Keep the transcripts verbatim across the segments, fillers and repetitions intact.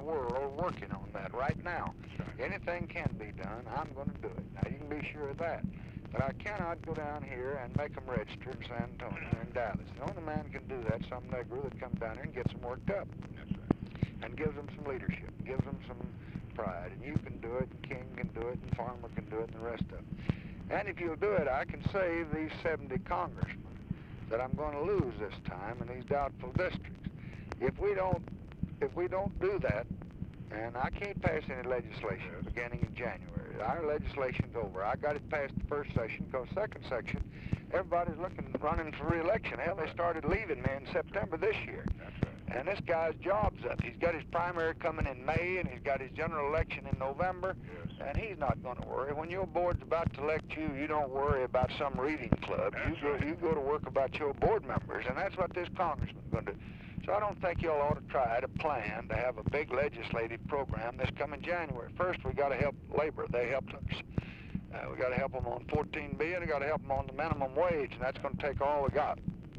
world working on that right now. Right. Anything can be done, I'm going to do it. Now, you can be sure of that. But I cannot go down here and make them register in San Antonio and Dallas. The only man can do that, some Negro that comes down here and gets them worked up. That's right. And gives them some leadership, gives them some pride. And you can do it, and King can do it, and Farmer can do it, and the rest of them. And if you'll do it, I can save these seventy congressmen that I'm going to lose this time in these doubtful districts. If we don't, if we don't do that, and I can't pass any legislation beginning in January. Our legislation's over. I got it passed the first session, because second section, everybody's looking, running for re-election. Hell, they started leaving me in September this year. That's right. And this guy's job's up. He's got his primary coming in May, and he's got his general election in November, Yes. and he's not going to worry. When your board's about to elect you, you don't worry about some reading club. That's you go, right. you go to work about your board members, and that's what this congressman's going to do. So I don't think y'all ought to try to plan to have a big legislative program this coming January. First, we got to help labor. They helped us. Uh, we got to help them on fourteen B, and we got to help them on the minimum wage, and that's going to take all we got.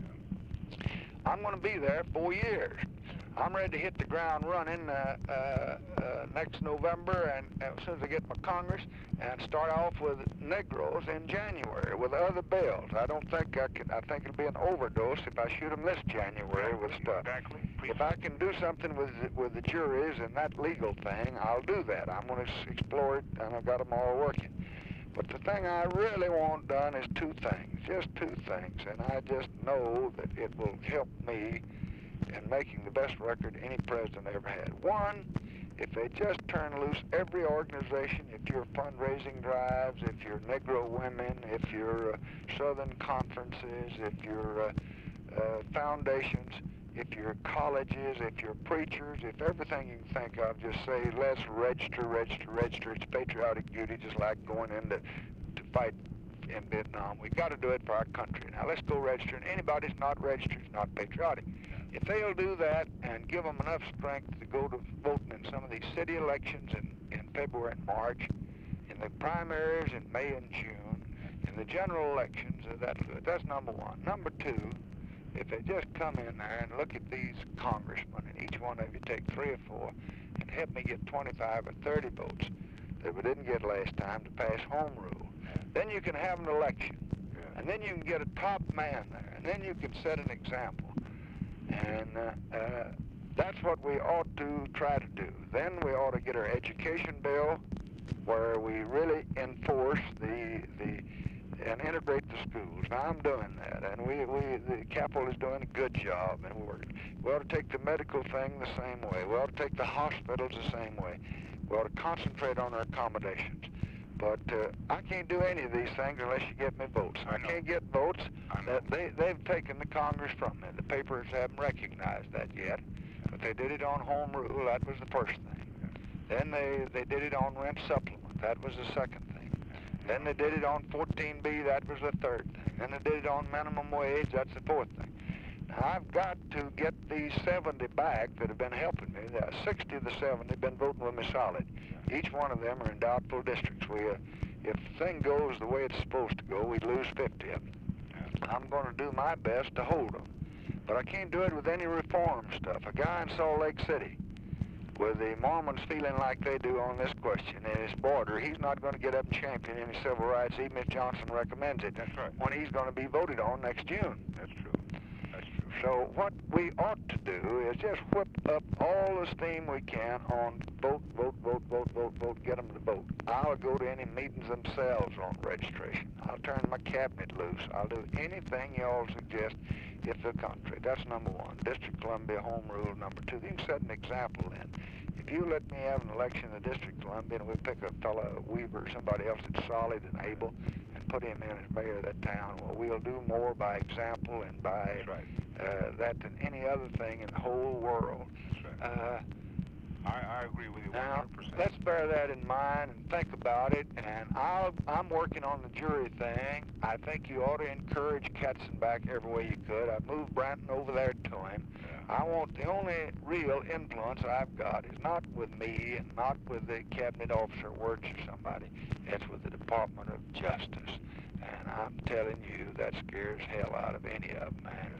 I'm going to be there four years. I'm ready to hit the ground running uh, uh, uh, next November, and, and as soon as I get my Congress, and start off with Negroes in January with other bills. I don't think I can. I think it'll be an overdose if I shoot them this January with stuff. Exactly. If I can do something with with the juries and that legal thing, I'll do that. I'm going to explore it, and I've got them all working. But the thing I really want done is two things, just two things, and I just know that it will help me in making the best record any president ever had. One, if they just turn loose every organization, if you're fundraising drives, if you're Negro women, if you're uh, Southern conferences, if you're uh, uh, foundations, if you're colleges, if you're preachers, if everything you can think of, just say, let's register, register, register. It's patriotic duty, just like going in to, to fight in Vietnam. We've got to do it for our country. Now, let's go register. And anybody that's not registered is not patriotic. If they'll do that and give them enough strength to go to voting in some of these city elections in, in February and March, in the primaries in May and June, in the general elections, uh, that's, that's number one. Number two, if they just come in there and look at these congressmen, and each one of you take three or four, and help me get twenty-five or thirty votes that we didn't get last time to pass home rule, then you can have an election. And then you can get a top man there, and then you can set an example. And uh, uh, that's what we ought to try to do. Then we ought to get our education bill where we really enforce the the and integrate the schools. Now, I'm doing that, and we, we the Capitol is doing a good job, and we're, we ought to take the medical thing the same way. We ought to take the hospitals the same way. We ought to concentrate on our accommodations. But uh, I can't do any of these things unless you get me votes. I, I can't get votes. That they, they've taken the Congress from me. The papers haven't recognized that yet, but they did it on home rule. That was the first thing. Then they, they did it on rent supplement. That was the second thing. Then they did it on fourteen B. That was the third thing. Then they did it on minimum wage. That's the fourth thing. Now, I've got to get these seventy back that have been helping me. There are sixty of the seventy have been voting with me solid. Each one of them are in doubtful districts. We, uh, if the thing goes the way it's supposed to go, we'd lose fifty of them. I'm going to do my best to hold them. But I can't do it with any reform stuff. A guy in Salt Lake City, with the Mormons feeling like they do on this question in his border, he's not going to get up and champion any civil rights, even if Johnson recommends it. That's right. When he's going to be voted on next June. That's true. That's true. So what we ought to do is just whip up all the steam we can on vote, vote, vote, vote, vote, vote, get them to vote. I'll go to any meetings themselves on registration. I'll turn my cabinet loose. I'll do anything y'all suggest if the country. That's number one. District of Columbia home rule number two. You can set an example then. If you let me have an election in the District of Columbia and we pick a fellow, Weaver, or somebody else that's solid and able, and put him in as mayor of that town, well, we'll do more by example and by right. uh, that than any other thing in the whole world. Right. Uh, I, I agree with you one now, hundred percent. let's bear that in mind and think about it. And I'll, I'm working on the jury thing. I think you ought to encourage Katzenbach every way you could. I've moved Branton over there to him. Yeah. I want the only real influence I've got is not with me and not with the cabinet officer Wirtz or somebody. It's with the Department of Justice. And I'm telling you, that scares hell out of any of them, man.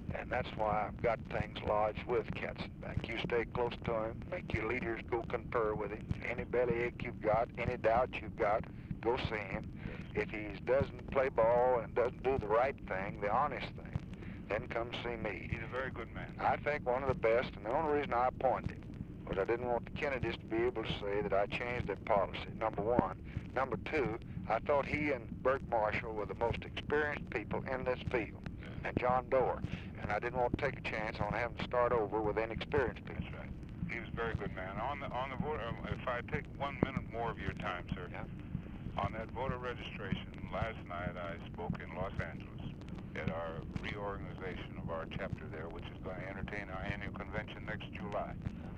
And that's why I've got things lodged with Katzenbach. You stay close to him, make your leaders go confer with him. Any bellyache you've got, any doubt you've got, go see him. If he doesn't play ball and doesn't do the right thing, the honest thing, then come see me. He's a very good man. I think one of the best, and the only reason I appointed him was I didn't want the Kennedys to be able to say that I changed their policy, number one. Number two, I thought he and Bert Marshall were the most experienced people in this field, and John Doerr. And I didn't want to take a chance on having to start over with inexperienced people. That's right. He was a very good man. On the on the voter, um, if I take one minute more of your time, sir. Yeah. On that voter registration, last night I spoke in Los Angeles at our reorganization of our chapter there, which is going to entertain our annual convention next July.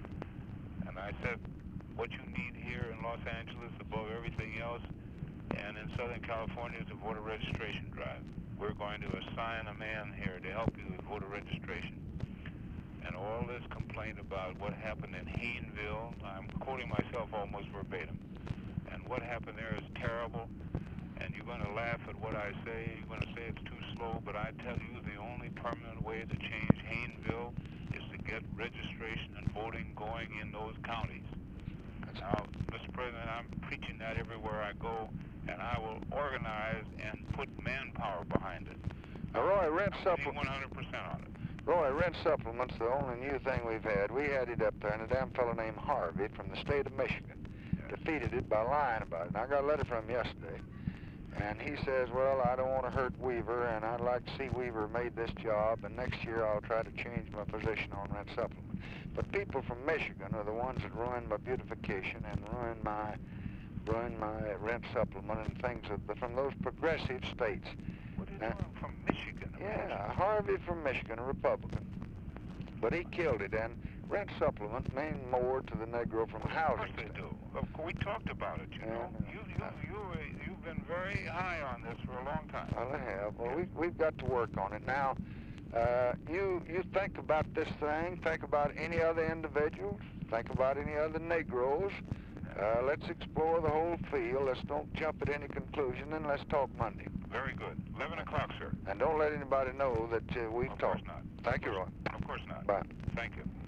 And I said, what you need here in Los Angeles above everything else and in Southern California is a voter registration drive. We're going to assign a man here to help you with voter registration. And all this complaint about what happened in Hayneville, I'm quoting myself almost verbatim, and what happened there is terrible, and you're going to laugh at what I say, you're going to say it's too slow, but I tell you the only permanent way to change Hayneville is to get registration and voting going in those counties. Now, Mister President, I'm preaching that everywhere I go, and I will organize and put manpower behind it. Now, Roy, rent I'm supplement. one hundred percent on it. Roy, rent supplement's the only new thing we've had. We had it up there, and a damn fellow named Harvey from the state of Michigan Yeah. defeated it by lying about it. And I got a letter from him yesterday, and he says, well, I don't want to hurt Weaver, and I'd like to see Weaver made this job, and next year I'll try to change my position on rent supplement. But people from Michigan are the ones that ruined my beautification and ruined my ruined my rent supplement and things that, from those progressive states. What is Now, one from Michigan? Yeah, Harvey from Michigan, a Republican. But he killed it, and rent supplement mean more to the Negro from a Of housing course they state. do. Of course, we talked about it, you Yeah, know. I know. You, you, you, uh, you've been very high on this for a long time. Well, I have. Well, we, we've got to work on it. Now, uh, you, you think about this thing, think about any other individuals, think about any other Negroes. Uh, let's explore the whole field. Let's don't jump at any conclusion, and let's talk Monday. Very good. eleven o'clock, sir. And don't let anybody know that uh, we've Of course talked. not. Thank you, Roy. Of course not. Bye. Thank you.